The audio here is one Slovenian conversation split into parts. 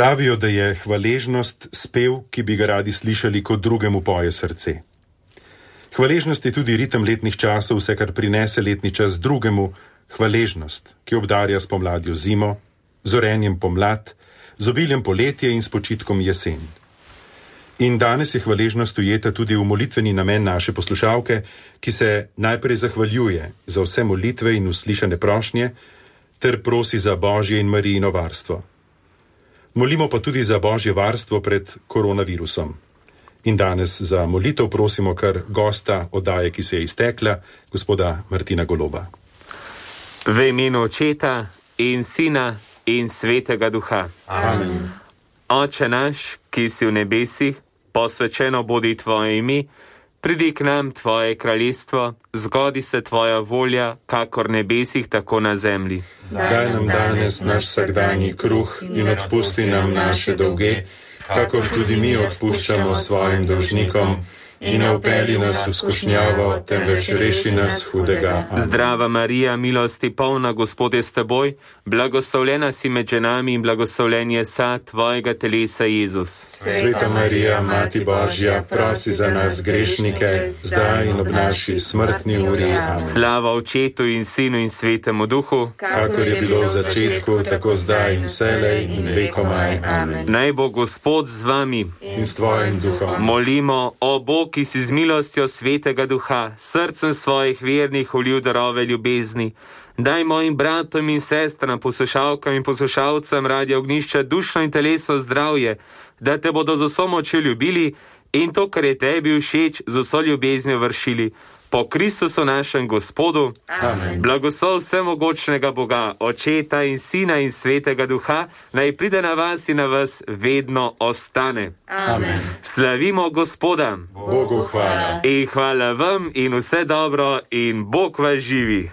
Pravijo, da je hvaležnost spev, ki bi ga radi slišali, kot drugemu poje srce. Hvaležnost je tudi ritem letnih časov, vse kar prinese letni čas drugemu, hvaležnost, ki obdarja s pomladjo zimo, z orenjem pomlad, z obiljem poletje in s počitkom jesen. In danes je hvaležnost ujeta tudi v molitveni namen naše poslušalke, ki se najprej zahvaljuje za vse molitve in uslišane prošnje, ter prosi za Božje in Marijino varstvo. Molimo pa tudi za Božje varstvo pred koronavirusom. In danes za molitev prosimo kar gosta oddaje, ki se je iztekla, gospoda Martina Goloba. V imenu Očeta in Sina in Svetega Duha. Amen. Oče naš, ki si v nebesih, posvečeno bodi tvoje ime, pridi k nam tvoje kraljestvo, zgodi se tvoja volja, kakor nebesih, tako na zemlji. Daj nam danes naš vsakdanji kruh in odpusti nam naše dolge, kakor tudi mi odpuščamo svojim dolžnikom, in ne vpelji nas v skušnjavo, temveč reši nas hudega. Amen. Zdrava Marija, milosti polna, Gospod je s teboj, blagoslovljena si med ženami in blagoslovljen je sad tvojega telesa, Jezus. Sveta Marija, Mati Božja, prosi za nas grešnike, zdaj in ob naši smrtni uri. Amen. Slava Očetu in Sinu in Svetemu Duhu, kakor je bilo v začetku, tako zdaj in vselej in vekomaj. Amen. Naj bo Gospod z vami In s tvojim duhom. molimo, o Bog, ki si z milostjo Svetega Duha srcem svojih vernih ulil darove ljubezni. Daj mojim bratom in sestram, poslušalkam in poslušalcem Radia Ognjišče dušno in telesno zdravje, da te bodo z vso močjo ljubili in to, kar je tebi všeč, z vso ljubeznijo vršili. Po Kristusu našem Gospodu. Amen. Blagoslov vsemogočnega Boga, Očeta in Sina in Svetega Duha, naj pride na vas in na vas vedno ostane. Amen. Slavimo Gospoda. Bogu hvala. In hvala vam in vse dobro in Bog vas živi.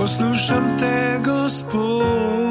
poslušam te, Gospod.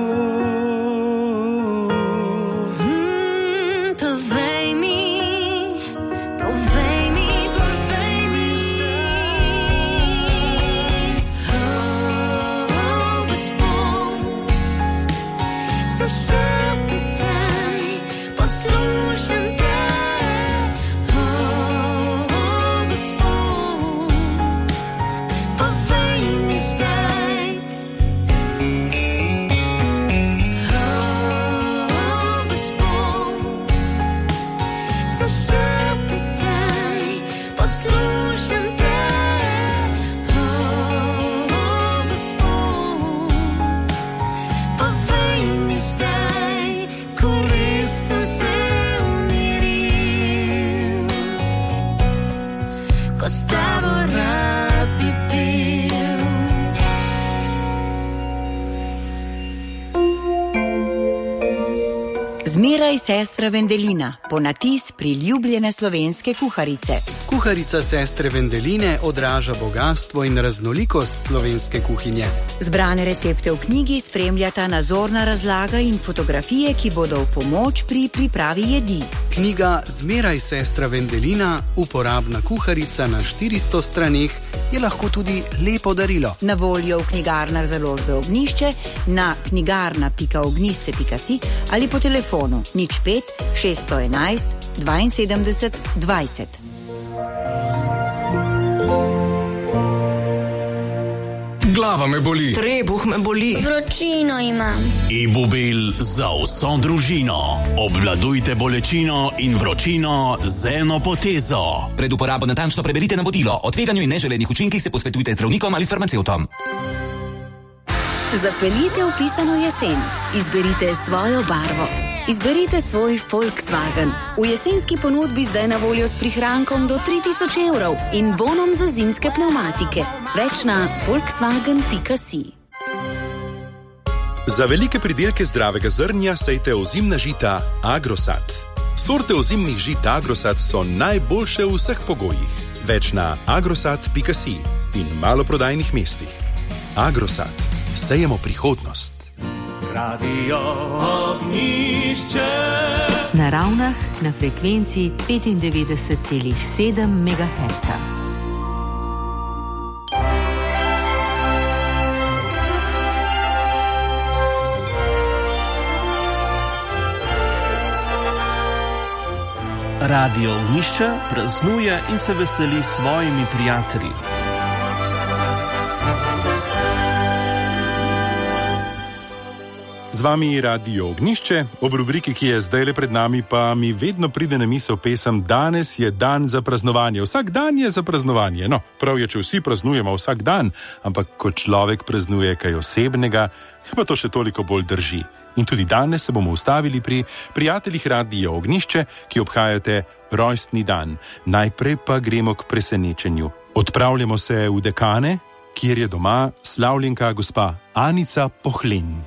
Zmeraj sestra Vendelina, ponatis priljubljene slovenske kuharice. Kuharica sestre Vendeline odraža bogastvo in raznolikost slovenske kuhinje. Zbrane recepte v knjigi spremljata nazorna razlaga in fotografije, ki bodo v pomoč pri pripravi jedi. Knjiga Zmeraj sestra Vendelina, uporabna kuharica na 400 straneh, je lahko tudi lepo darilo. Na voljo v knjigarnah založbe Ognjišče, na knjigarna.ognjišče.si ali po telefonu 05 611 72 20. Glava me boli. Trebuh me boli. Vročino imam. Ibubel za vso družino. Obvladujte bolečino in vročino z eno potezo. Pred uporabo natančno preberite navodilo. O tveganju in neželenih učinkih se posvetujte z zdravnikom ali s farmacevtom. Zapeljite v pisano jesen. Izberite svojo barvo. Izberite svoj Volkswagen. V jesenski ponudbi zdaj na voljo s prihrankom do 3000 evrov in bonom za zimske pnevmatike. Več na volkswagen.si. Za velike pridelke zdravega zrnja sejte ozimna žita Agrosat. Sorte ozimnih žit Agrosat so najboljše v vseh pogojih. Več na agrosat.si in maloprodajnih mestih. Agrosat. Sejemo prihodnost. Radio Ognjišče. Na Ravnah na frekvenci 95,7 MHz. Radio Ognjišče praznuje in se veseli s svojimi prijatelji. Z vami Radio Ognjišče, ob rubriki, ki je zdaj le pred nami, pa mi vedno pride na misel pesem Danes je dan za praznovanje. Vsak dan je za praznovanje. No, prav je, če vsi praznujemo vsak dan, ampak ko človek praznuje kaj osebnega, pa to še toliko bolj drži. In tudi danes se bomo ustavili pri prijateljih Radio Ognjišče, ki obhajate rojstni dan. Najprej pa gremo k presenečenju. Odpravljamo se v Dekane, kjer je doma slavljenka gospa Anica Pohlen.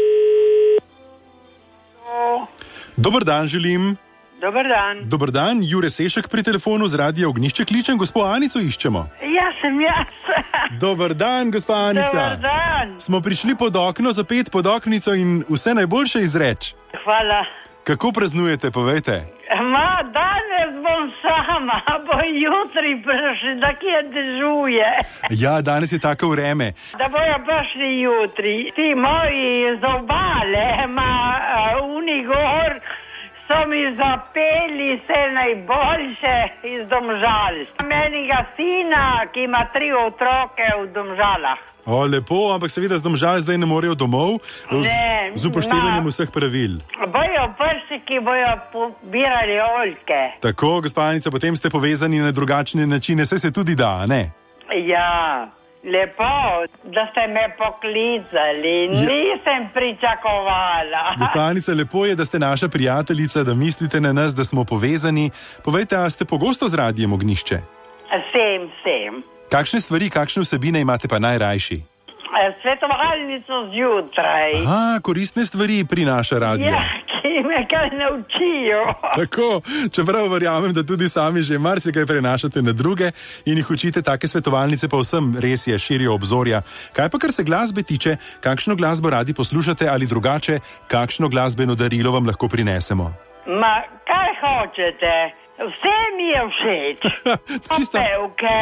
Dober dan želim. Dober dan. Dober dan, Jure Sešek pri telefonu z Radia Ognjišče kličem, gospo Anico iščemo. Ja, sem jaz. Dober dan, gospa Anica. Dober dan. Smo prišli pod okno, zapet pod oknico in vse najboljše izreč. Hvala. Kako praznujete, povejte? Danes bom sama, bo jutri prišli, da kje dežuje. Ja, danes je tako vreme. Da bojo prišli jutri. Ti moji z obale, Unigor, so mi zapeli vse najboljše iz Domžal. Menega sina, ki ima 3 otroke v Domžalah. O, lepo, ampak seveda z Domžal zdaj ne morejo domov, z upoštevanjem vseh pravil. Bojo prši, ki bojo pobirali oljke. Tako, gospa Anica, potem ste povezani na drugačne načine, saj se tudi da, ne? Ja, lepo, da ste me poklicali, nisem pričakovala. Gospa Anica, lepo je, da ste naša prijateljica, da mislite na nas, da smo povezani. Povejte, a ste pogosto z Radijem Ognjišče? Sem. Kakšne stvari, kakšne vsebine imate pa najrajši? Svetovalnico zjutraj. Aha, koristne stvari prinaša radio. Ja, me kaj naučijo. Tako, čeprav verjamem, da tudi sami že marsikaj prenašate na druge in jih učite, take svetovalnice pa vsem res je širijo obzorja. Kaj pa kar se glasbe tiče, kakšno glasbo radi poslušate ali drugače, kakšno glasbeno darilo vam lahko prinesemo? Ma, kaj hočete? Vse mi je všeč. Pevke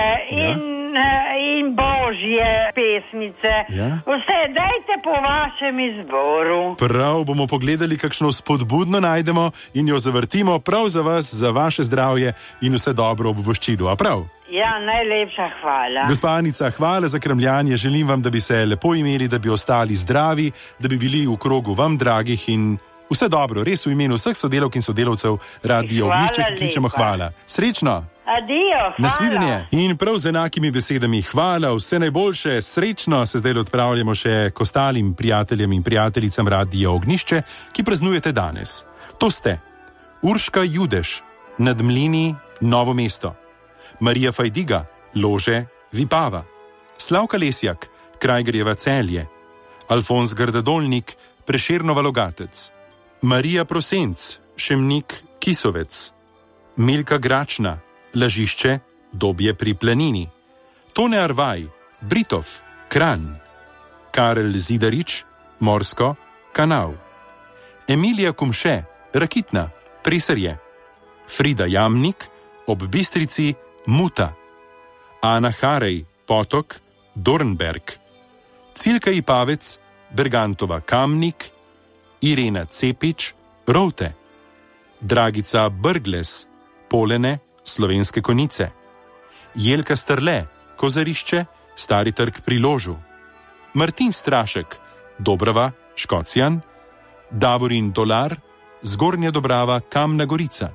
in božje pesmice. Ja? Vse dajte po vašem izboru. Prav, bomo pogledali, kakšno spodbudno najdemo in jo zavrtimo prav za vas, za vaše zdravje in vse dobro ob voščilu. A prav? Ja, najlepša hvala. Gospa Anica, hvala za krmljanje. Želim vam, da bi se lepo imeli, da bi ostali zdravi, da bi bili v krogu vam dragih in vse dobro, res v imenu vseh sodelavk in sodelavcev Radia Ognjišče, ki kličemo hvala. Srečno! Adijo, hvala! Nasvidenje! In prav z enakimi besedami hvala, vse najboljše, srečno se zdaj odpravljamo še k ostalim prijateljem in prijateljicam Radia Ognjišče, ki praznujete danes. To ste Urška Judeš, Nad Mlini, Novo mesto, Marija Fajdiga, Lože, Vipava, Slavka Lesjak, Krajgrjeva Celje, Alfons Grdadolnik, Prešernova Logatec, Marija Prosenc, Šemnik, Kisovec, Milka Gračna, Lažišče, Dobje pri Planini, Tone Arvaj, Britov, Kranj, Karel Zidarič, Morsko, Kanal, Emilija Kumše, Rakitna, Presarje, Frida Jamnik, ob Bistrici, Muta, Ana Harej, Potok, Dornberg, Cilka Ipavec, Bergantova Kamnik, Irena Cepič, Rovte, Dragica Brgles, Polene, Slovenske Konice, Jelka Strle, Kozarišče, Stari trg pri Ložu, Martin Strašek, Dobrava, Škocjan, Davorin Dolar, Zgornja Dobrava, Kamna Gorica,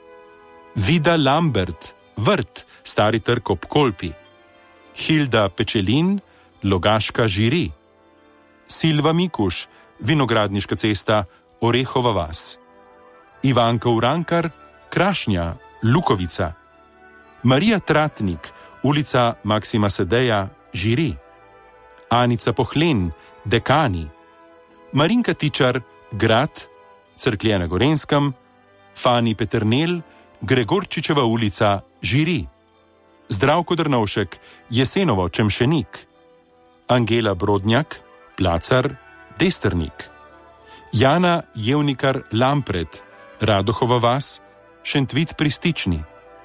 Vida Lambert, Vrt, Stari trg ob Kolpi, Hilda Pečelin, Logaška Žiri, Silva Mikuš, Vinogradniška cesta, Orehova vas, Ivanka Urankar, Krašnja, Lukovica, Marija Tratnik, ulica Maksima Sedeja, Žiri, Anica Pohlen, Dekani, Marinka Tičar, Grad, Cerklje na Gorenskem, Fani Peternel, Gregorčičeva ulica, Žiri, Zdravko Drnovšek, Jesenovo, Čemšenik, Angela Brodnjak, Placar, Desternik, Jana Jevnikar Lampret, Radohova vas, Šentvit pri Stični,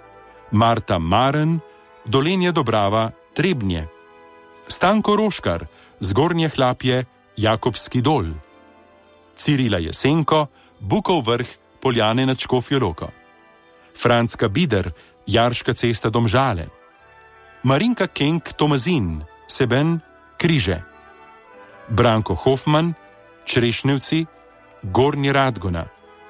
Marta Maren, Dolenja Dobrava, Trebnje, Stanko Roškar, Zgornje Hlapje, Jakobski dol, Cirila Jesenko, Bukov vrh, Poljane nad Škofjo Loko, Francka Bider, Jarška cesta Domžale, Marinka Kenk Tomazin, Seben, Križe, Branko Hofman, Črešnevci, Gornji Radgona,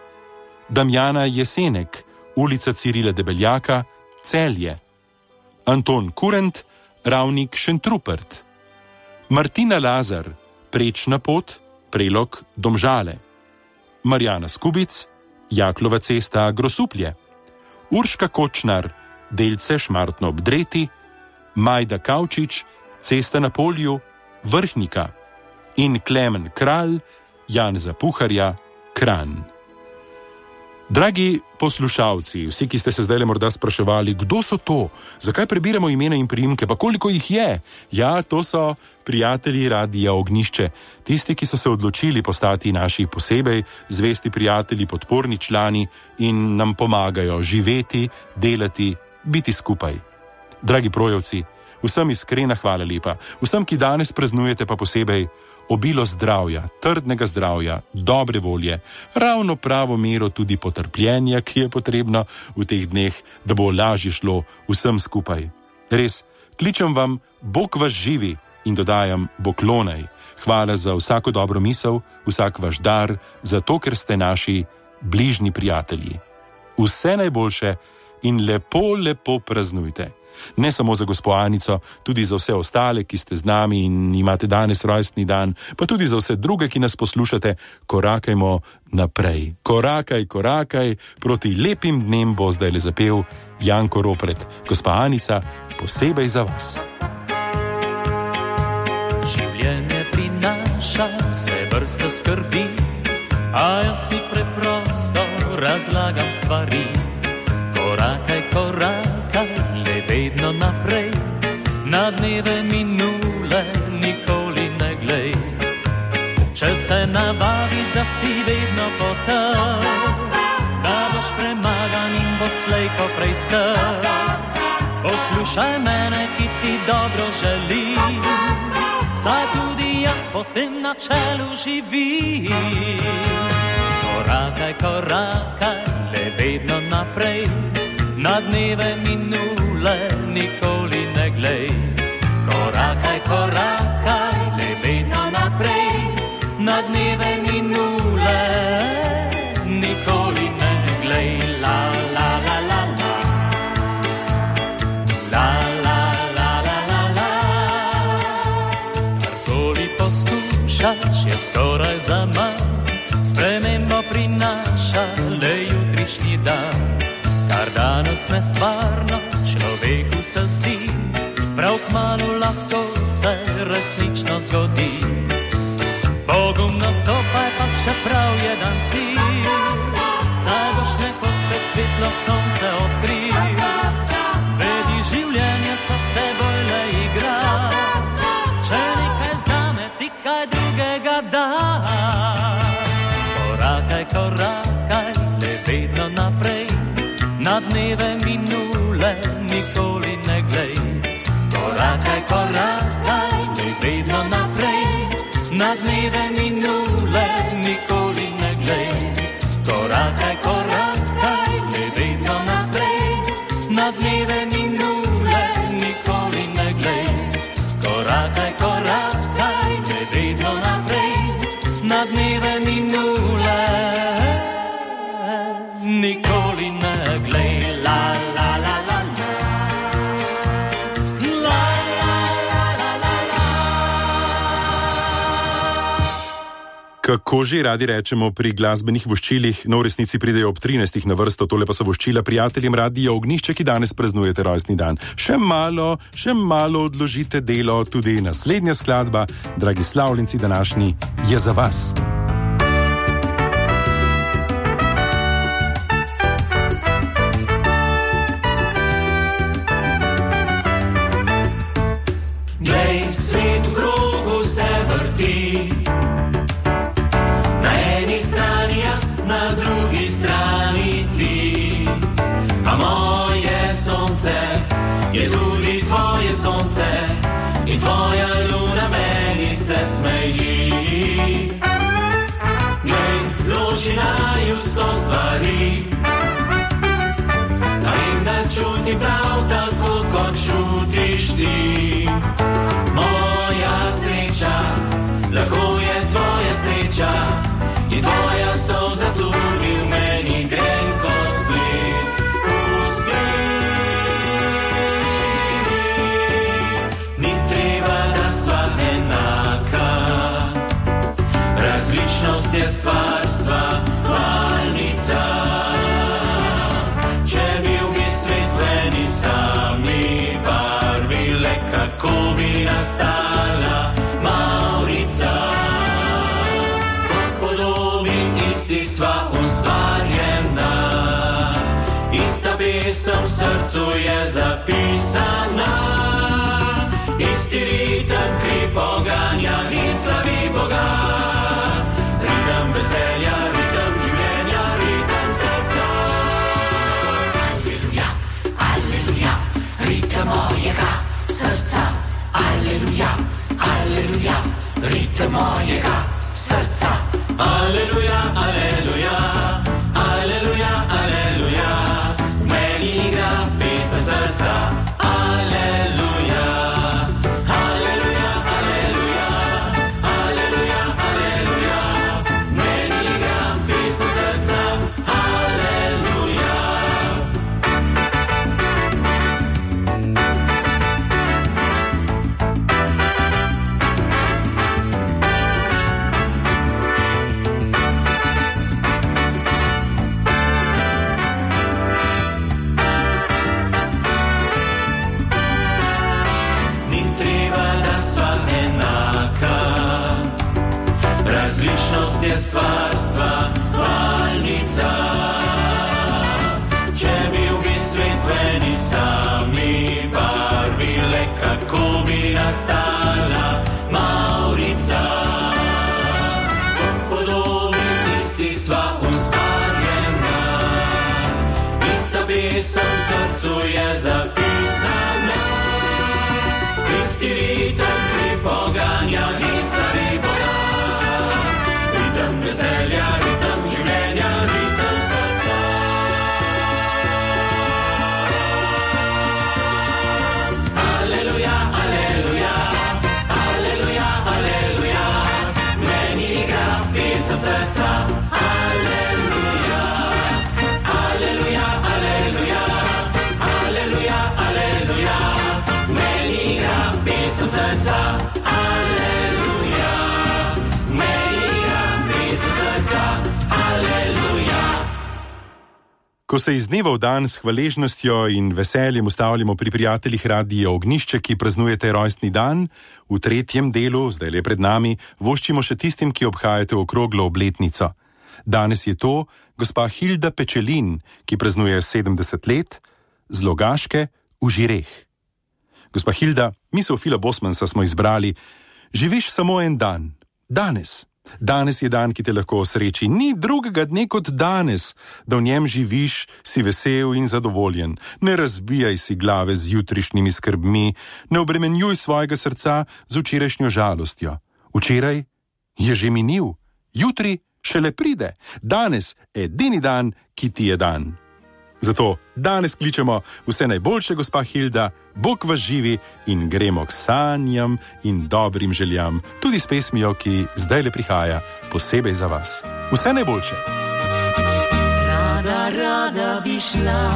Damjana Jesenek, ulica Cirila Debeljaka, Celje, Anton Kurent, Ravnik Šentrupert, Martina Lazar, Prečna pot, Prelog Domžale, Marjana Skubic, Jaklova cesta Grosuplje, Urška Kočnar, Delce Šmartno ob Dreti, Majda Kavčič, cesta na Polju, Vrhnika in Klemen Kralj, Janeza Puharja, Kranj. Dragi poslušalci, vsi, ki ste se zdaj morda spraševali, kdo so to, zakaj prebiramo imena in priimke, pa koliko jih je? Ja, to so prijatelji Radia Ognjišče, tisti, ki so se odločili postati naši posebej zvesti prijatelji, podporni člani in nam pomagajo živeti, delati, biti skupaj. Dragi projevci, vsem iskrena hvala lepa, vsem, ki danes praznujete pa posebej, obilo zdravja, trdnega zdravja, dobre volje, ravno pravo mero tudi potrpljenja, ki je potrebno v teh dneh, da bo lažje šlo vsem skupaj. Res, kličem vam, Bog vas živi in dodajam, Bog lonaj. Hvala za vsako dobro misel, vsak vaš dar, za to, ker ste naši bližnji prijatelji. Vse najboljše in lepo, lepo praznujte. Ne samo za gospo Anico, tudi za vse ostale, ki ste z nami in imate danes rojstni dan, pa tudi za vse druge, ki nas poslušate, korakajmo naprej. Korakaj, korakaj, proti lepim dnem bo zdaj le zapel Janko Ropret. Gospa Anica, posebej za vas. Življenje prinaša vse vrste skrbi, A jaz si preprosto razlagam stvari. Korakaj, le vedno naprej. Na dneve minule nikoli ne glej. Če se navaviš, da si vedno potrl, da boš premagan in bo slej ko prej strl. Poslušaj mene, ki ti dobro želim, saj tudi jaz po tem načelu živim. Korakaj, le vedno naprej. Na dneve minule nikoli ne glej. Korakaj, le vedno naprej. Na dneve minule nikoli ne glej. La la la la la. La la la la la la. Karkoli poskušaš, je skoraj zaman. Spremembo prinaša le jutrišnji dan. Kar danes nestvarno človeku se zdi, prav kmalu lahko se resnično zgodi. Bogum nastopaj, pa čeprav je dan siv, saj boš nekoč spet svetlo sonce odkril. Vedi, življenje se s teboj le igra, če nekaj zame ti kaj drugega da. Korakaj, le vedno naprej. Na dneve minule nikoli ne glej. Korakaj, le vedno naprej. Na dneve minule nikoli ne glej. Korakaj, le vedno naprej. Na dneve minule nikoli ne glej. Korakaj, le vedno naprej. Na dneve minule nikoli ne glej. La la la la la. La la la la la la. Kako že radi rečemo pri glasbenih voščilih, no v resnici pridejo ob 13. na vrsto, tole pa so voščila prijateljem Radia Ognjišče, ki danes praznujete rojstni dan. Še malo odložite delo, tudi naslednja skladba, dragi slavljenci današnji, je za vas. Svet v krogu se vrti, na eni strani jaz, na drugi strani ti. A moje sonce je tudi tvoje sonce in tvoja luna meni se smeji. Glej, loči naju 100 stvari, a vem, da čutim prav tako, kot čutiš ti. Moja sreča, lahko je tvoja sreča in tvoja solza tudi v meni grenko sled pusti. Ni treba, da sva enaka, različnost je stvarstva hvalnica. Če bil bi svet v eni sami barvi, le kako bi nastala Maurica. Po podobi isti sva ustvarjena, ista pesem v srcu je zapisana, isti ritem kri poganja in slavi Boga. Ritem veselja, ritem življenja, ritem srca. Aleluja, aleluja, ritem mojega srca. Aleluja, aleluja, ritem mojega srca. Aleluja, aleluja, aleluja, aleluja, meni igra pesem srca. Aleluja, aleluja, aleluja, aleluja, aleluja, meni igra pesem srca. Aleluja. Različnost je stvarstva pesem srca, aleluja. Meni igram pesem srca, aleluja. Ko se iz dneva v dan s hvaležnostjo in veseljem ustavljamo pri prijateljih Radia Ognjišče, ki praznujete rojstni dan, v tretjem delu, zdaj le pred nami, voščimo še tistim, ki obhajate okroglo obletnico. Danes je to gospa Hilda Pečelin, ki praznuje 70 let, z Logaške v Žireh. Gospa Hilda, mi se v Fila Bosmansa smo izbrali, živiš samo en dan, danes. Danes je dan, ki te lahko osreči. Ni drugega dne kot danes, da v njem živiš, si vesel in zadovoljen. Ne razbijaj si glave z jutrišnjimi skrbmi, ne obremenjuj svojega srca z včerajšnjo žalostjo. Včeraj je že minil, jutri šele pride. Danes edini dan, ki ti je dan. Zato danes kličemo vse najboljše, gospa Hilda, Bog vas živi in gremo k sanjam in dobrim željam, tudi s pesmijo, ki zdaj le prihaja posebej za vas. Vse najboljše. Rada bi šla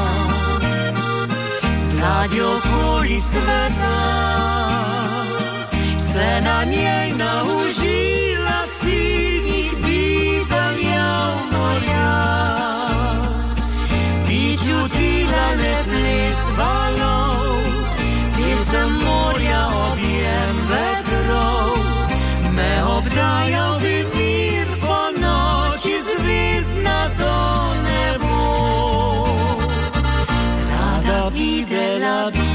z ladjo okoli sveta, se na njej naužila sivih bivaljav morja. Čutila le ples valov, pesem morja, objem vetrov, me obdajal bi mir po noči zvezdnato nebo. Rada videla bi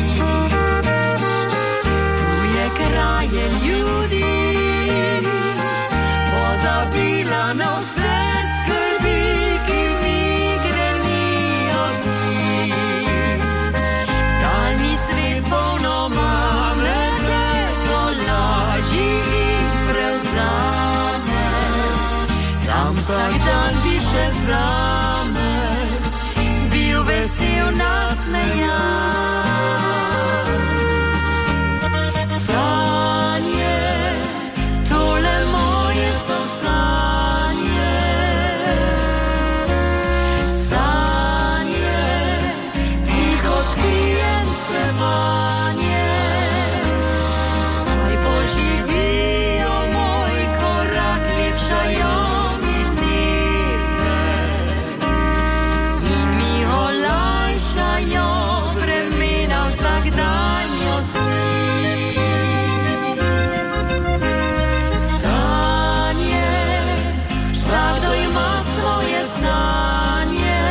tuje kraje ljudi, pozabila na vse skrbi, ki mi grenijo dni. Daljni svet polno mamlete, to laži in prevzame. Tam vsak dan bi še zame bil vesel nasmejan. Sanje, tole moje so sanje. Sanje, tiho skrijem se vanje. Saj poživijo moj korak, lepšajo mi dneve in mi olajšajo bremena vsakdanjosti. Sanje, vsakdo ima svoje sanje.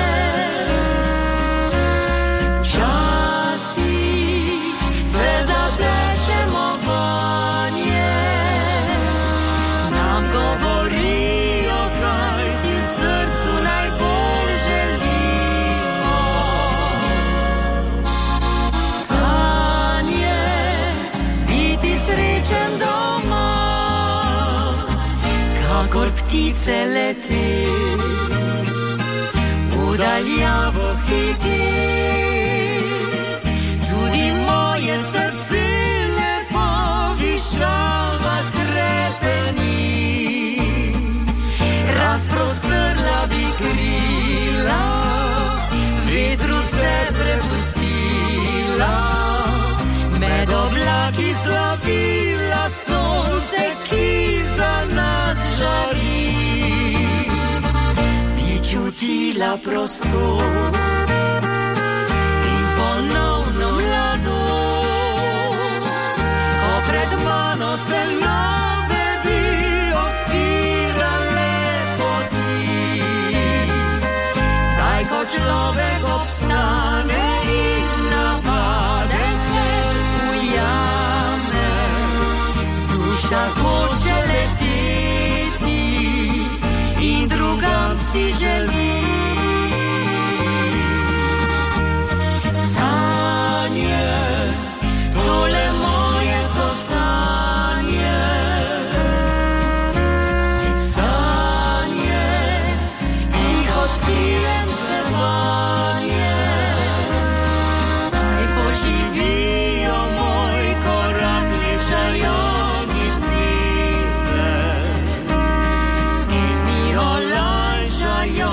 Včasih se zatečemo vanje, nam govorijo, kaj si v srcu najbolj želimo. Sanje, biti srečen doma, kakor ptice leti, v daljavo hiti. Tudi moje srce lepo višava krepeni, razprostrla bi krila, vetru se prepustila, med oblaki slavila sonce, ki za nas žari. Bi čutila prostost in ponovno mladost, ko pred mano se nove bi odpirale poti. Saj ko človek obstane in navade se ujame, duša hoče leteti in drugam si želi. Sanje, tole moje so sanje. Sanje, tiho skrijem se vanje. Saj poživijo moj korak, lepšajo mi dneve in mi olajšajo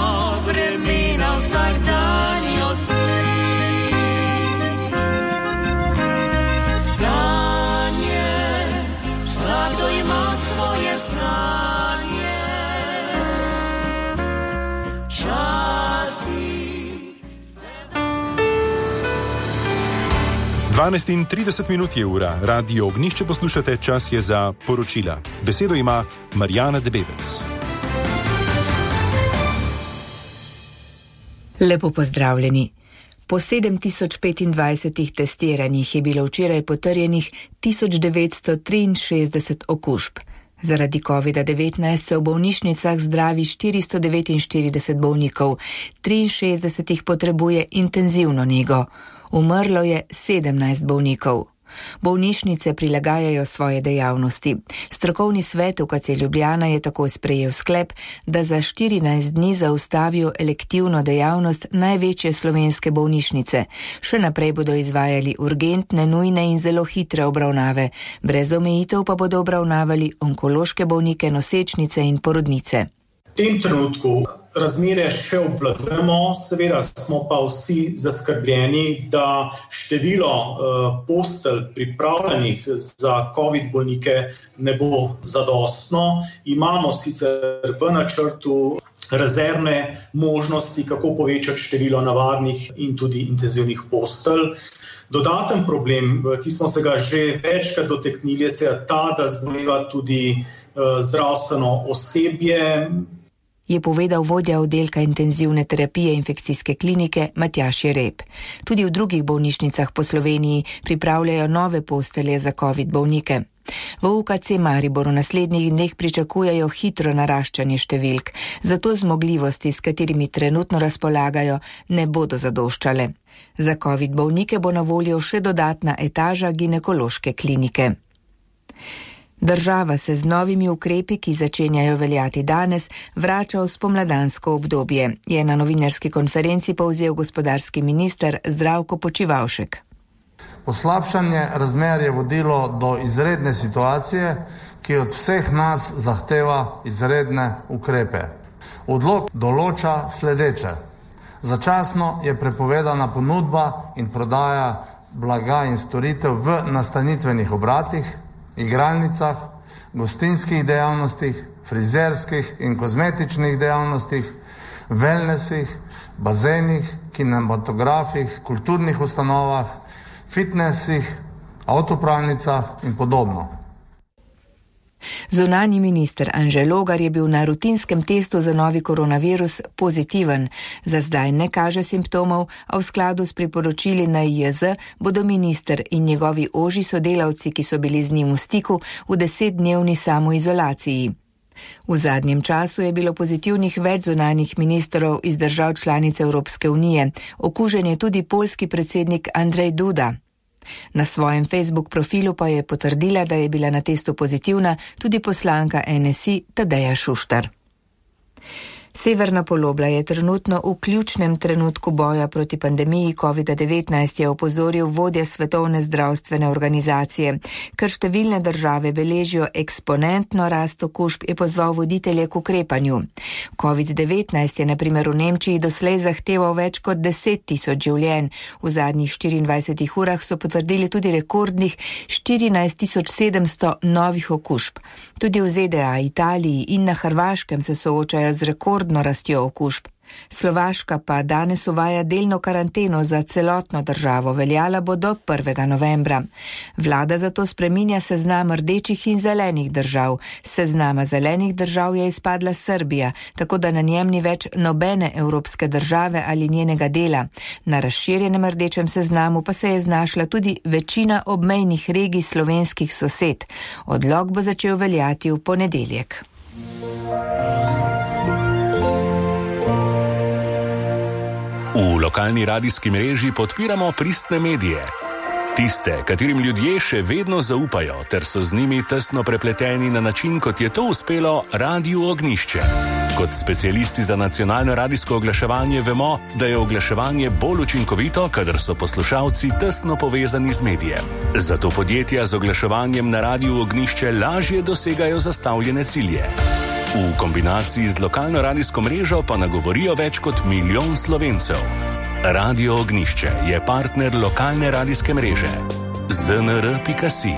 12:30 je ura. Radio Ognjišče poslušate, čas je za poročila. Besedo ima Marjana Debevec. Lepo pozdravljeni. Po 7025 testiranjih je bilo včeraj potrjenih 1963 okužb. Zaradi COVID-19 se v bolnišnicah zdravi 449 bolnikov, 63 jih potrebuje intenzivno nego. Umrlo je 17 bolnikov. Bolnišnice prilagajajo svoje dejavnosti. Strokovni svet UKC Ljubljana je tako sprejel sklep, da za 14 dni zaustavijo elektivno dejavnost največje slovenske bolnišnice. Še naprej bodo izvajali urgentne, nujne in zelo hitre obravnave. Brez omejitev pa bodo obravnavali onkološke bolnike, nosečnice in porodnice. V tem trenutku razmere še obvladujemo, seveda smo pa vsi zaskrbljeni, da število postelj pripravljenih za COVID bolnike ne bo zadostno. Imamo sicer v načrtu rezervne možnosti, kako povečati število navadnih in tudi intenzivnih postelj. Dodaten problem, ki smo se ga že večkrat dotaknili, je ta, da zboleva tudi zdravstveno osebje, je povedal vodja oddelka intenzivne terapije infekcijske klinike Matjaž Jereb. Tudi v drugih bolnišnicah po Sloveniji pripravljajo nove postelje za COVID bolnike. V UKC Maribor v naslednjih dneh pričakujejo hitro naraščanje številk, zato zmogljivosti, s katerimi trenutno razpolagajo, ne bodo zadoščale. Za COVID bolnike bo na voljo še dodatna etaža ginekološke klinike. Država se z novimi ukrepi, ki začenjajo veljati danes, vrača v spomladansko obdobje, je na novinarski konferenci povzel gospodarski minister Zdravko Počivalšek. Poslabšanje razmer je vodilo do izredne situacije, ki od vseh nas zahteva izredne ukrepe. Odlok določa sledeče. Začasno je prepovedana ponudba in prodaja blaga in storitev v nastanitvenih obratih, igralnicah, gostinskih dejavnostih, frizerskih in kozmetičnih dejavnostih, wellnessih, bazenih, kinematografih, kulturnih ustanovah, fitnessih, avtopralnicah in podobno. Zunanji minister Anže Logar je bil na rutinskem testu za novi koronavirus pozitiven. Za zdaj ne kaže simptomov, a v skladu s priporočili NIJZ bodo minister in njegovi ožji sodelavci, ki so bili z njim v stiku, v 10-dnevni samoizolaciji. V zadnjem času je bilo pozitivnih več zunanjih ministrov iz držav članic Evropske unije. Okužen je tudi poljski predsednik Andrzej Duda. Na svojem Facebook profilu pa je potrdila, da je bila na testu pozitivna tudi poslanka NSI Tadeja Šuštar. Severna polobla je trenutno v ključnem trenutku boja proti pandemiji COVID-19, je opozoril vodja Svetovne zdravstvene organizacije. Ker številne države beležijo eksponentno rast okužb, je pozval voditelje k ukrepanju. COVID-19 je na primer v Nemčiji doslej zahteval več kot 10 tisoč življenj. V zadnjih 24 urah so potrdili tudi rekordnih 14.700 novih okužb. Tudi v ZDA, Italiji in na Hrvaškem se soočajo z rekordno rastjo okužb. Slovaška pa danes uvaja delno karanteno za celotno državo, veljala bo do 1. novembra. Vlada zato spreminja seznam rdečih in zelenih držav. Seznama zelenih držav je izpadla Srbija, tako da na njem ni več nobene evropske države ali njenega dela. Na razširjenem rdečem seznamu pa se je znašla tudi večina obmejnih regij slovenskih sosed. Odlok bo začel veljati v ponedeljek. V lokalni radijski mreži podpiramo pristne medije. Tiste, katerim ljudje še vedno zaupajo, ter so z njimi tesno prepleteni na način, kot je to uspelo Radiu Ognjišče. Kot specialisti za nacionalno radijsko oglaševanje vemo, da je oglaševanje bolj učinkovito, kadar so poslušalci tesno povezani z medijem. Zato podjetja z oglaševanjem na Radiu Ognjišče lažje dosegajo zastavljene cilje. V kombinaciji z lokalno radijsko mrežo pa nagovorijo več kot 1 milijon Slovencev. Radio Ognjišče je partner lokalne radijske mreže. znr.si.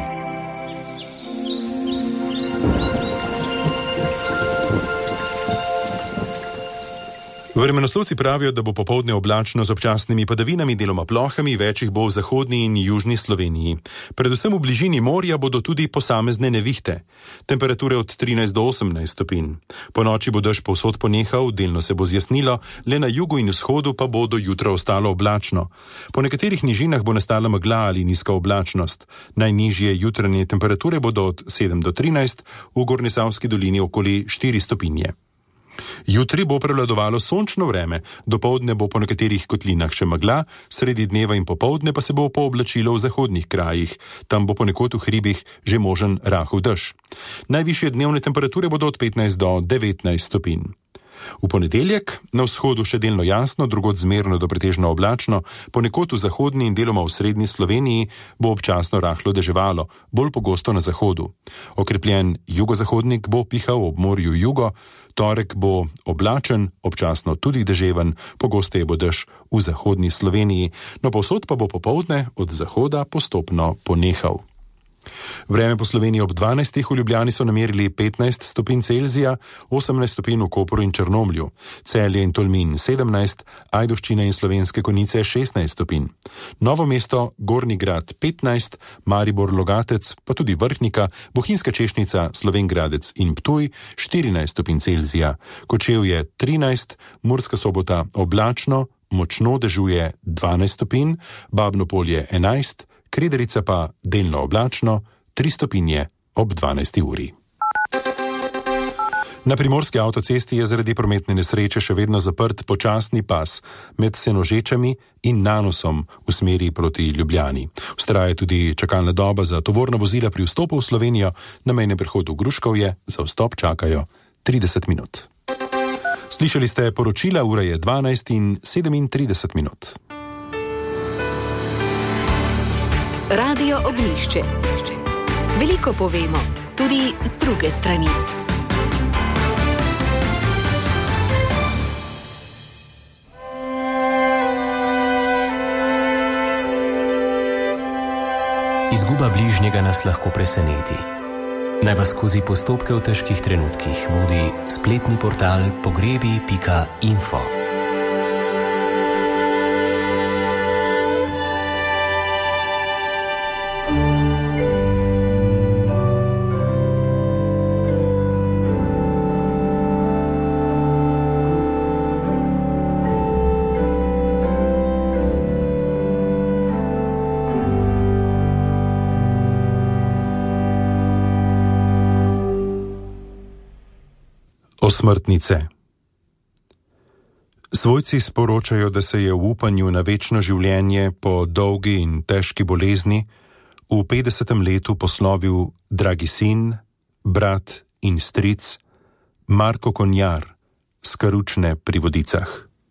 Vremenoslovci pravijo, da bo popoldne oblačno z občasnimi padavinami, deloma plohami, več jih bo v zahodni in južni Sloveniji. Predvsem v bližini morja bodo tudi posamezne nevihte. Temperature od 13 do 18 stopinj. Po noči bo dež povsod ponehal, delno se bo zjasnilo, le na jugu in vzhodu pa bo do jutra ostalo oblačno. Po nekaterih nižinah bo nastala megla ali nizka oblačnost. Najnižje jutranje temperature bodo od 7 do 13, v Gornjesavski dolini okoli 4 stopinje. Jutri bo prevladovalo sončno vreme, dopoldne bo po nekaterih kotlinah še megla, sredi dneva in popoldne pa se bo pooblačilo v zahodnih krajih. Tam bo ponekod v hribih že možen rahel dež. Najvišje dnevne temperature bodo od 15 do 19 stopinj. V ponedeljek na vzhodu še delno jasno, drugod zmerno do pretežno oblačno, ponekod v zahodni in deloma v srednji Sloveniji bo občasno rahlo deževalo, bolj pogosto na zahodu. Okrepljen jugozahodnik bo pihal ob morju jugo, torek bo oblačen, občasno tudi deževen, pogosteje bo dež v zahodni Sloveniji, no povsod pa bo popoldne od zahoda postopno ponehal. Vreme po Sloveniji ob 12. v Ljubljani so namerili 15 stopinj Celzija, 18 stopinj v Kopru in Črnomlju, Celje in Tolmin 17, Ajdovščina in Slovenske Konjice 16 stopinj. Novo mesto, Gornji Grad 15, Maribor, Logatec, pa tudi Vrhnika, Bohinjska Češnica, Slovenj Gradec in Ptuj 14 stopinj Celzija, Kočevje 13, Murska Sobota oblačno, močno dežuje 12 stopinj, Babno Polje 11, Krederica pa delno oblačno, 3 stopinje ob 12. uri. Na primorski avtocesti je zaradi prometne nesreče še vedno zaprt počasni pas med Senožečami in Nanosom v smeri proti Ljubljani. Vztraja tudi čakalna doba za tovorna vozila pri vstopu v Slovenijo, na mejnem prehodu Gruškovje za vstop čakajo 30 minut. Slišali ste poročila, ura je 12 in 37 minut. Radio Ognjišče. Veliko povemo, tudi z druge strani. Izguba bližnjega nas lahko preseneti. Naj vas skozi postopke v težkih trenutkih vodi spletni portal pogrebi.info. Osmrtnice. Svojci sporočajo, da se je v upanju na večno življenje po dolgi in težki bolezni v 50. letu poslovil dragi sin, brat in stric Marko Konjar s Karučne pri Vodicah.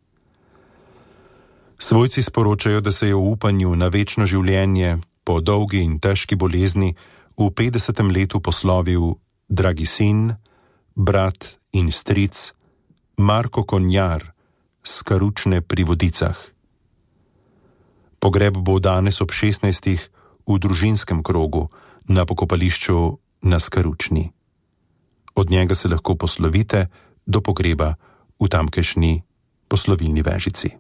Svojci sporočajo, da se je v upanju na večno življenje po dolgi in težki bolezni v 50. letu poslovil dragi sin, brat in stric Marko Konjar s Karučne pri Vodicah. Pogreb bo danes ob 16. v družinskem krogu na pokopališču na Skaručni. Od njega se lahko poslovite do pogreba v tamkajšnji poslovilni vežici.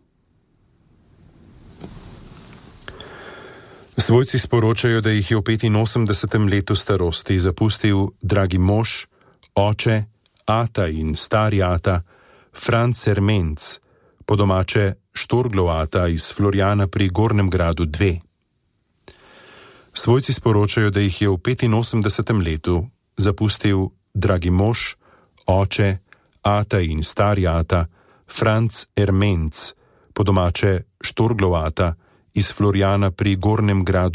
Svojci sporočajo, da jih je v 85. letu starosti zapustil dragi mož, oče, ata in stari ata, Franc Ermenc, po domače Štorglov ata iz Florjana pri Gornjem Gradu 2. Svojci sporočajo, da jih je v 85. letu zapustil dragi mož, oče, ata in stari ata, Franc Ermenc, po domače Štorglov ata iz Florjana pri Gornjem Gradu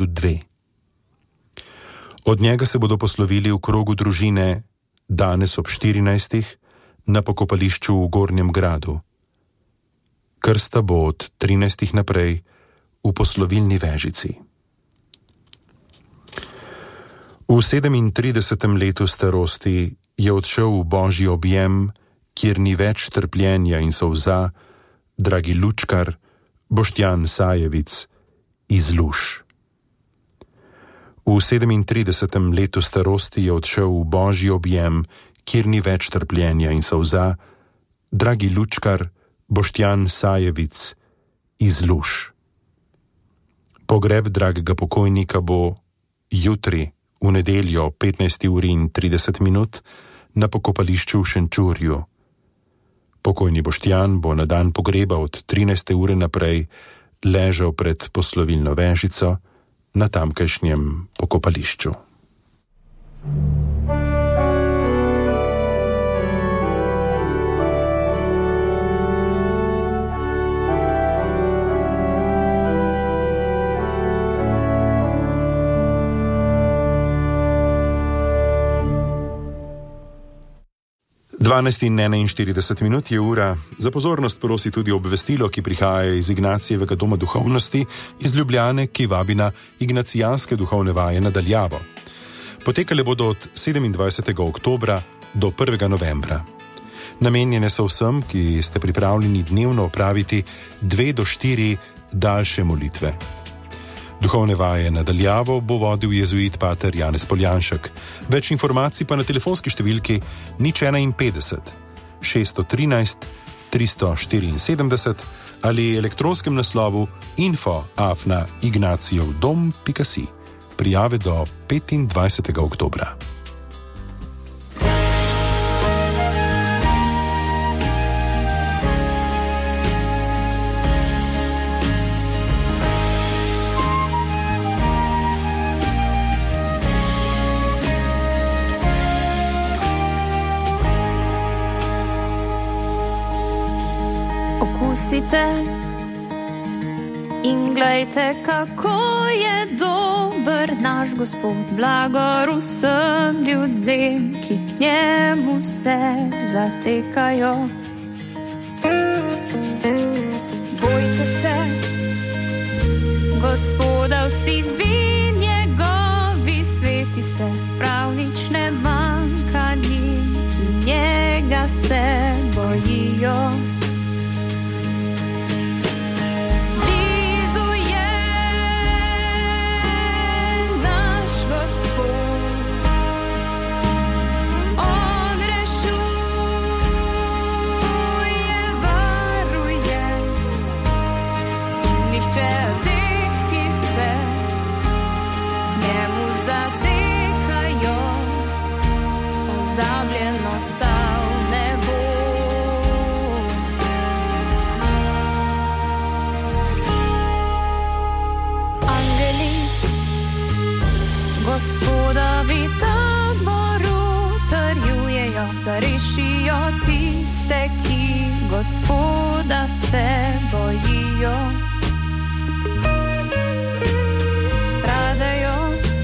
2. Od njega se bodo poslovili v krogu družine danes ob 14. na pokopališču v Gornjem Gradu. Krsta bo od 13. naprej v poslovilni vežici. V 37. letu starosti je odšel v božji objem, kjer ni več trpljenja in solza, dragi lučkar Boštjan Sajevic iz Luž. V 37. letu starosti je odšel v božji objem, kjer ni več trpljenja in solza, dragi lučkar Boštjan Sajevic iz Luž. Pogreb dragega pokojnika bo jutri, v nedeljo 15:30 na pokopališču v Šenčurju. Pokojni Boštjan bo na dan pogreba od 13. ure naprej ležal pred poslovilno vežico na tamkajšnjem pokopališču. Dvanajst in 41 je ura. Za pozornost prosi tudi obvestilo, ki prihaja iz Ignacijevega doma duhovnosti iz Ljubljane, ki vabi na ignacijanske duhovne vaje na daljavo. Potekale bodo od 27. oktobra do 1. novembra. Namenjene so vsem, ki ste pripravljeni dnevno opraviti 2 do 4 daljše molitve. Duhovne vaje na daljavo bo vodil jezuit pater Janez Poljanšek. Več informacij pa na telefonski številki 051 613 374 ali elektronskem naslovu info@ignacijevdom.si. Prijave do 25. oktobra. Okusite in glejte, kako je dober naš Gospod, blagor vsem ljudem, ki k njemu se zatekajo. Bojte se Gospoda, vsi vi njegovi, sveti ste, prav nič ne manjka njim, ki njega se bojijo. Gospodovi taboru trjujejo, da rešijo tiste, ki Gospoda se bojijo. Stradajo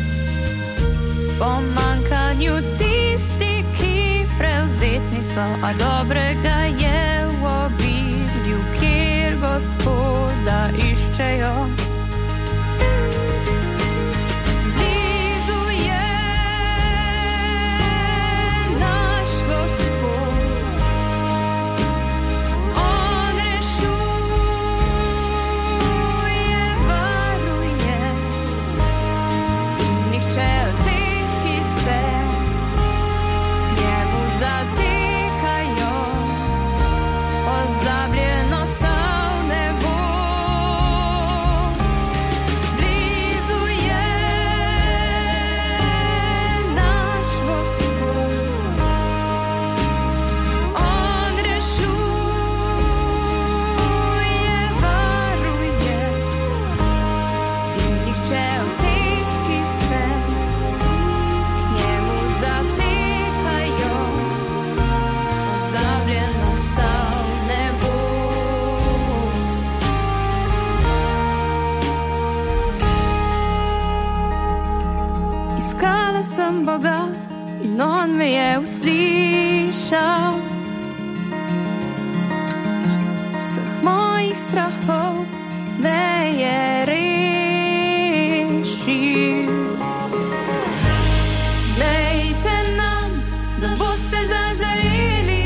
po manjkanju tisti, ki prevzetni so, a dobrega je v obilju, kjer Gospoda iščejo. Boga in on me je uslišal. Vseh mojih strahov me je rešil. Glejte nam, da boste zažareli,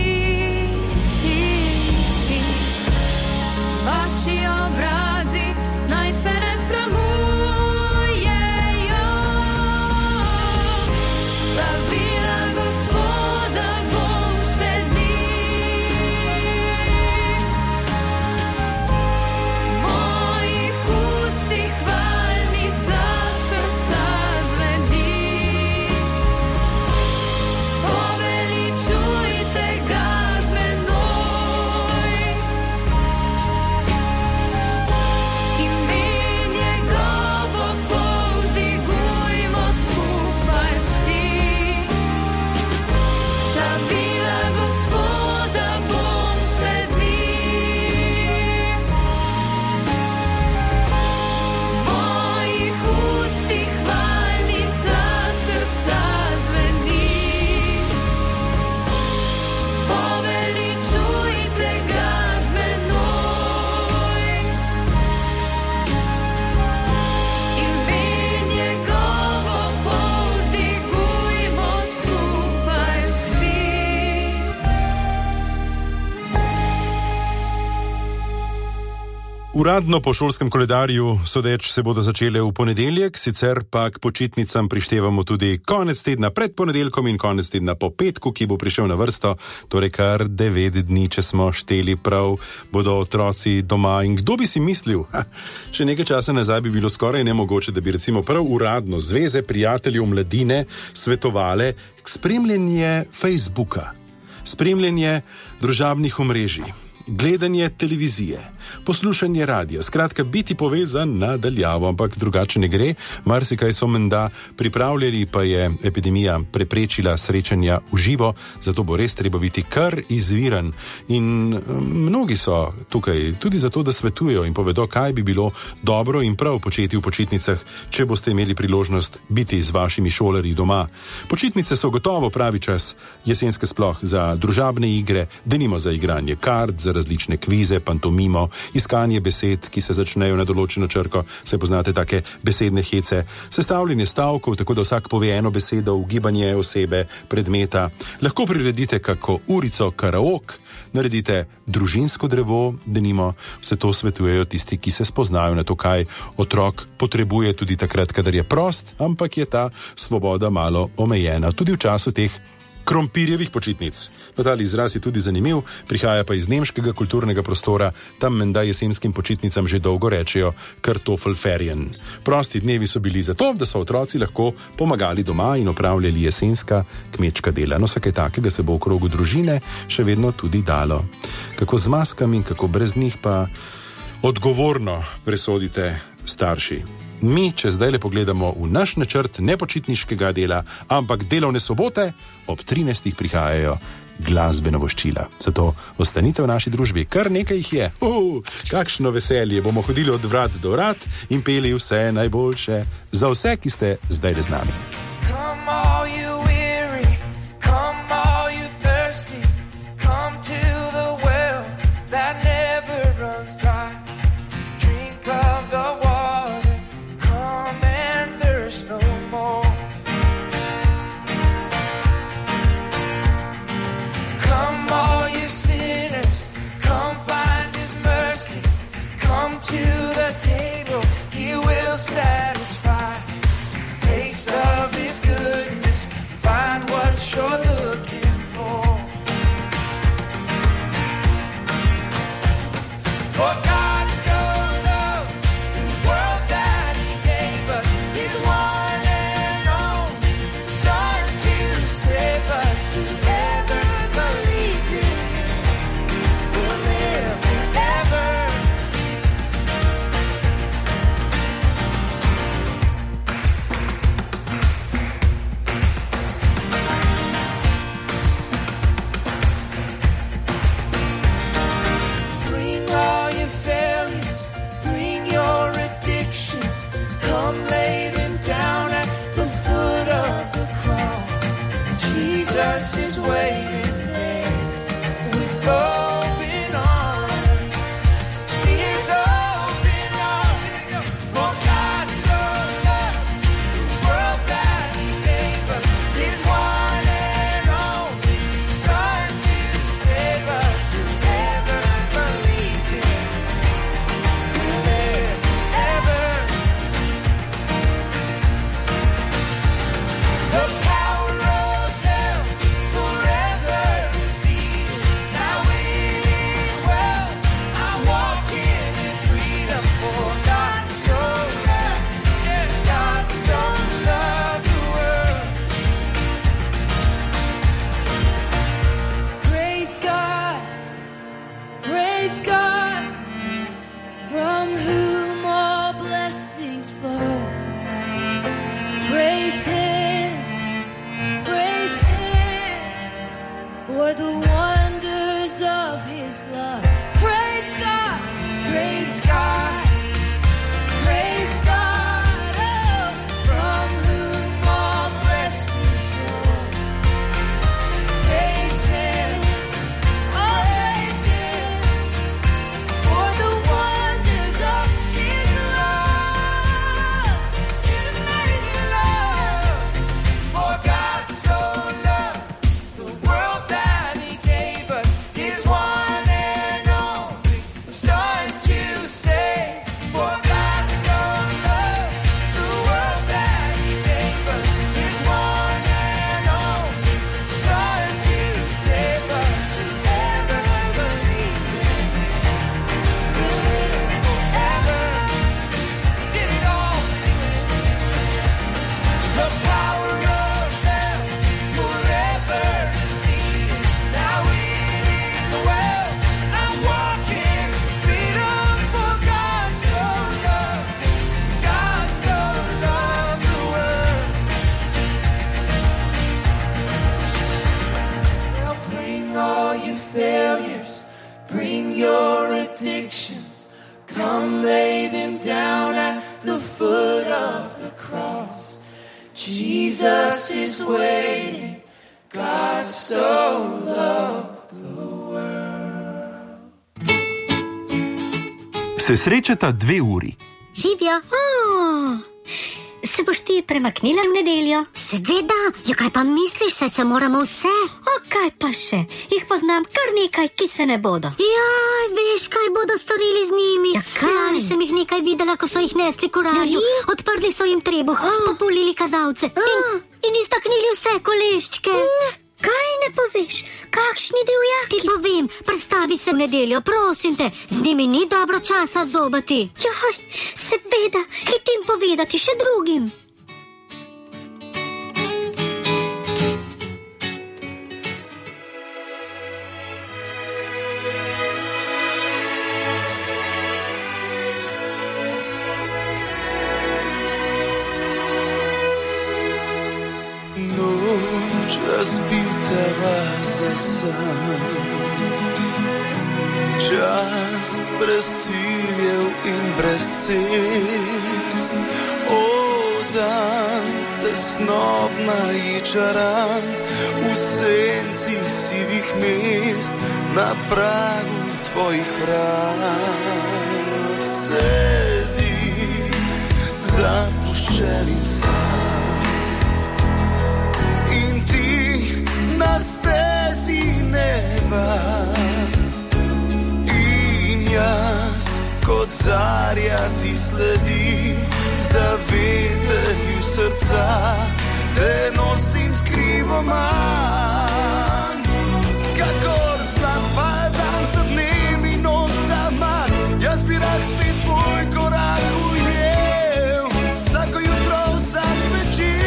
vaši obrazi naj se ne sramujejo. Slavila Gospoda bom vse dni. Uradno po šolskem koledarju sodeč se bodo začele v ponedeljek, sicer pa k počitnicam prištevamo tudi konec tedna pred ponedeljkom in konec tedna po petku, ki bo prišel na vrsto, torej kar 9 dni, če smo šteli prav, bodo otroci doma. In kdo bi si mislil, še nekaj časa nazaj bi bilo skoraj nemogoče, da bi recimo prav uradno zveze prijateljev mladine svetovale spremljanje Facebooka, spremljanje družabnih omrežij, gledanje televizije, poslušanje radia, skratka biti povezan na daljavo, ampak drugače ne gre. Marsikaj so menda pripravljali, pa je epidemija preprečila srečanja v živo, zato bo res treba biti kar izviren. In mnogi so tukaj tudi zato, da svetujejo in povedo, kaj bi bilo dobro in prav početi v počitnicah, če boste imeli priložnost biti z vašimi šolarji doma. Počitnice so gotovo pravi čas, jesenske sploh, za družabne igre, denimo za igranje kart, za različne kvize, pantomimo, iskanje besed, ki se začnejo na določeno črko, se poznate take besedne hece, sestavljanje stavkov, tako da vsak pove eno besedo, ugibanje osebe, predmeta. Lahko priredite kako urico karaok, naredite družinsko drevo, denimo, vse to svetujejo tisti, ki se spoznajo na to, kaj otrok potrebuje tudi takrat, kadar je prost, ampak je ta svoboda malo omejena, tudi v času teh krompirjevih počitnic. No, ta izraz je tudi zanimiv, prihaja pa iz nemškega kulturnega prostora, tam menda jesenskim počitnicam že dolgo rečejo Kartoffelferien. Prosti dnevi so bili zato, da so otroci lahko pomagali doma in opravljali jesenska kmečka dela. No, vsakaj takega se bo v krogu družine še vedno tudi dalo. Kako z maskami, kako brez njih, pa odgovorno presodite starši. Mi, če zdaj le pogledamo v naš načrt nepočitniškega dela, ampak delovne sobote, ob 13. prihajajo glasbena voščila. Zato ostanite v naši družbi, kar nekaj jih je. Kakšno veselje, bomo hodili od vrat do vrat in peli vse najboljše za vse, ki ste zdaj le z nami. Jesus is waiting. God so loved the world. Se srečata 2 uri. Živjo. Se boš ti premaknila v nedeljo? Seveda, ja kaj pa misliš, saj se moramo vse? Kaj pa še? Jih poznam kar nekaj, ki se ne bodo. Jaj, veš, kaj bodo storili z njimi? Ja, kaj? Lani sem jih nekaj videla, ko so jih nesli koralju. Odprli so jim trebuh, populili kazalce in iztaknili vse koleščke. Kaj ne poveš? Kakšni divjaki? Ti povem, predstavi se v nedeljo, prosim te, z njimi ni dobro časa zobati. Jaj, seveda, hitim povedati še drugim. Razbitava za san, čas brez ciljev in brez cest. O dan, tesnobna je čaran, v senci sivih mest, na pragu tvojih vrat. Sedi, zapuščeni sam, na stezi neba, in jaz kot zarja ti sledim, zavedanju srca te nosim skrivoma. Kakor slab pa dan za dnem in noč za manj, jaz bi rad spet tvoj korak ujel, vsako jutro, vsak večer.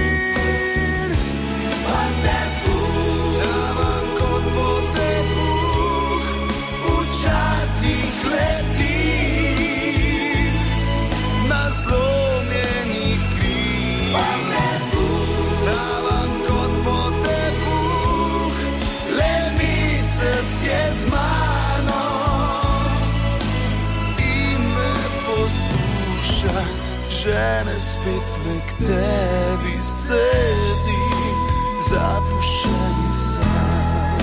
Žene spet me k tebi, sedi, zapuščeni sam.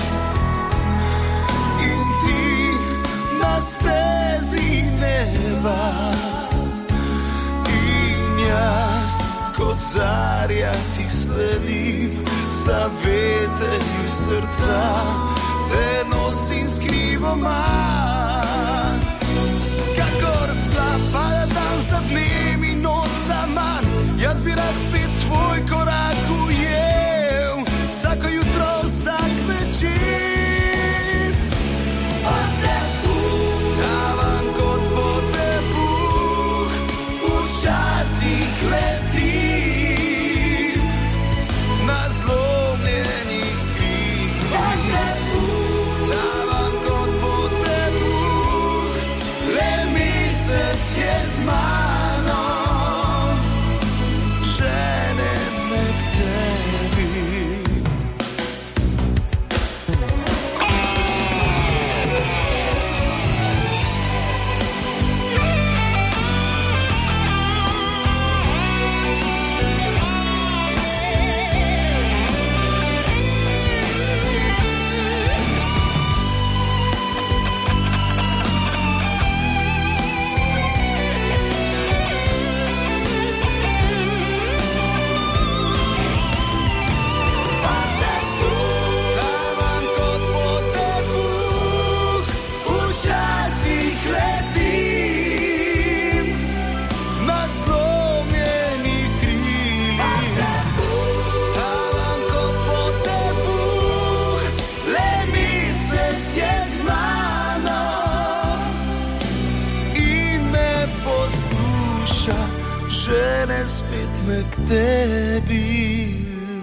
In ti na stezi neba, in jaz kot zarja ti sledim, zavedanju srca te nosim skrivoma. Kakor slab pada dan za dnem in noč za manj, jaz bi rad spet tvoj korak ujel, vsako jutro, vsak večer. Tavan kot potepuh, včasih letim na zlomljenih krilih. Tavan kot potepuh, le mesec je z mano, žene me k tebi. Žene spet me k tebi.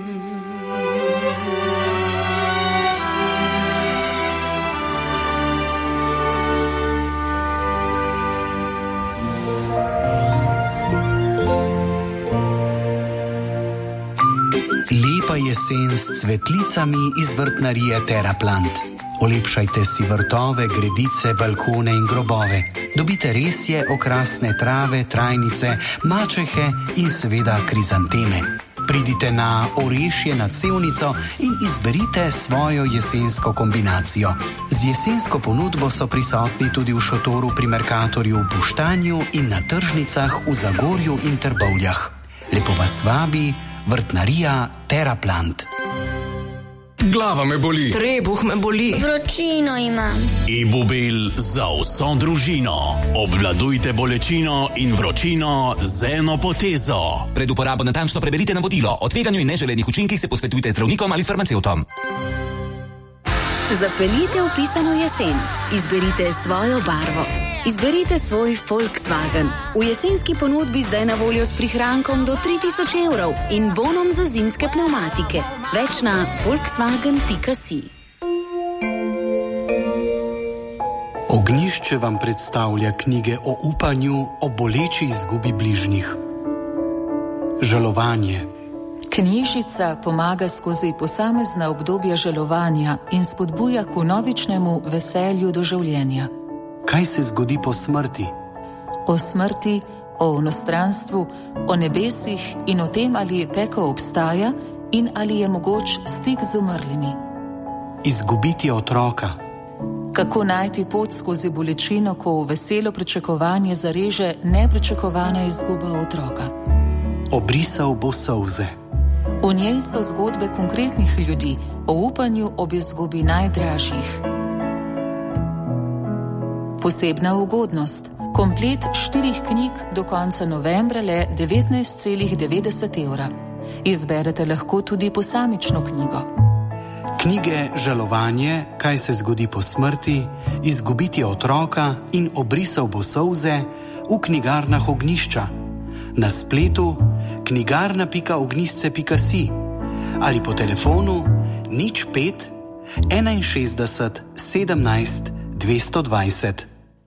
Lepa jesen s cvetlicami iz vrtnarije Teraplant. Olepšajte si vrtove, gredice, balkone in grobove. Dobite resje, okrasne trave, trajnice, mačehe in seveda krizanteme. Pridite na Orešje nad Sevnico in izberite svojo jesensko kombinacijo. Z jesensko ponudbo so prisotni tudi v šotoru pri Merkatorju v Buštanju in na tržnicah v Zagorju in Trbovljah. Lepo vas vabi vrtnarija Teraplant. Glava me boli. Trebuh me boli. Vročino imam. Ibubel za vso družino. Obvladujte bolečino in vročino z eno potezo. Pred uporabo natančno preberite navodilo. O tveganju in neželenih učinkih se posvetujte z zdravnikom ali s farmacevtom. Zapeljite v pisano jesen. Izberite svojo barvo. Izberite svoj Volkswagen. V jesenski ponudbi zdaj na voljo s prihrankom do 3000 evrov in bonom za zimske pnevmatike. Več na volkswagen.si. Ognjišče vam predstavlja knjige o upanju, o boleči izgubi bližnjih. Žalovanje. Knjižica pomaga skozi posamezna obdobja žalovanja in spodbuja k vnovičnemu veselju do življenja. Kaj se zgodi po smrti? O smrti, o onostranstvu, o nebesih in o tem, ali pekel obstaja in ali je mogoč stik z umrlimi. Izgubiti otroka. Kako najti pot skozi bolečino, ko v veselo pričakovanje zareže nepričakovana izguba otroka. Obrisal bo solze. V njej so zgodbe konkretnih ljudi o upanju ob izgubi najdražjih. Posebna ugodnost. Komplet 4 knjig do konca novembra le 19,90 evra. Izberete lahko tudi posamično knjigo. Knjige Žalovanje, kaj se zgodi po smrti, Izgubiti otroka in Obrisal bo solze v knjigarnah Ognjišča. Na spletu knjigarna.ognjišče.si ali po telefonu 05 61 17 220.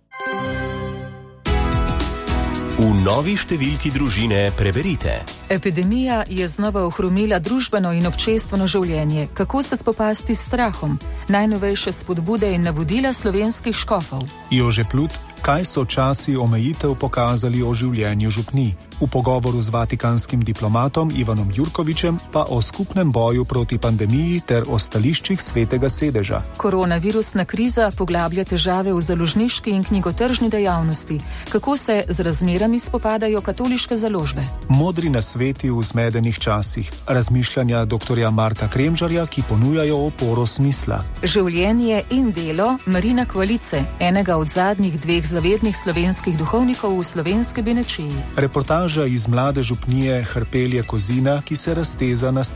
V novi številki družine preberite. Epidemija je znova ohromila družbeno in občestveno življenje. Kako se spopasti s strahom? Najnovejše spodbude in navodila slovenskih škofov. Jože Plut, kaj so časi omejitev pokazali o življenju župnij? V pogovoru z vatikanskim diplomatom Ivanom Jurkovičem pa o skupnem boju proti pandemiji ter o stališčih Svetega sedeža. Koronavirusna kriza poglablja težave v založniški in knjigotržni dejavnosti. Kako se z razmerami spopadajo katoliške založbe? Modri nasveti v zmedenih časih. Razmišljanja dr. Marka Kremžarja, ki ponujajo oporo smisla. Življenje in delo Marina Kvalice, enega od zadnjih 2 zavednih slovenskih duhovnikov v slovenski Benečiji. Reportaža iz mlade župnije Hrpelje Kozina, ki se razteza na